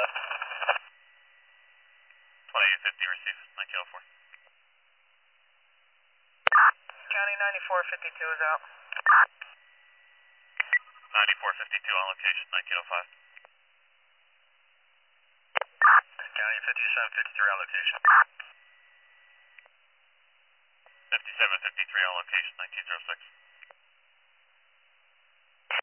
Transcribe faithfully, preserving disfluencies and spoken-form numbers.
twenty-eight fifty, receive, nineteen oh four. County ninety-four fifty-two is out. ninety-four fifty-two on location, nineteen oh five. County fifty-seven fifty-three on location. fifty-seven fifty-three on location, nineteen oh six.